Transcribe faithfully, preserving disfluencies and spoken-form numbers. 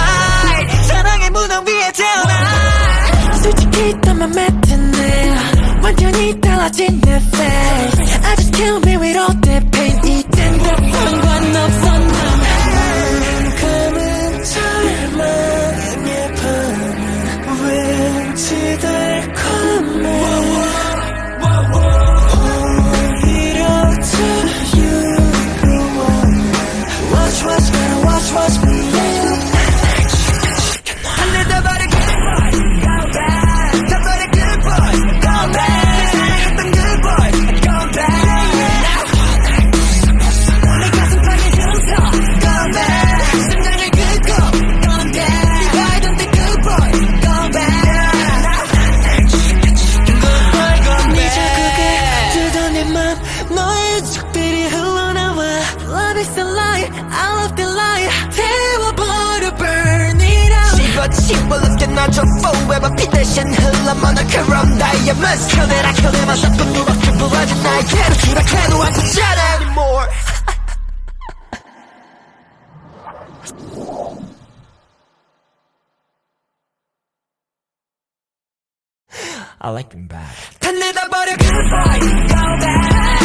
light 사랑의 무덤 위에 태어나 솔직히 더 맘에 드네 완전히 달라진 내 face I just kill me with all that pain 이젠 더 상관없어 난 감은 절망 예쁜 왠지 달콤해 오히려 더 유로워 Watch watch girl watch watch me 너의 적들이 흘러나와 Love is a lie, I love the lie 태워버려 burn it out 씹어씹어럽게 나줘 forever 피 대신 흘러 모노크롬 다이아몬드 켜내라 켜내마 사뿐 누밖에 부러진 나에게로 추락해도 안 되잖아 anymore I like them bad 다 내다 버려 goodbye, go back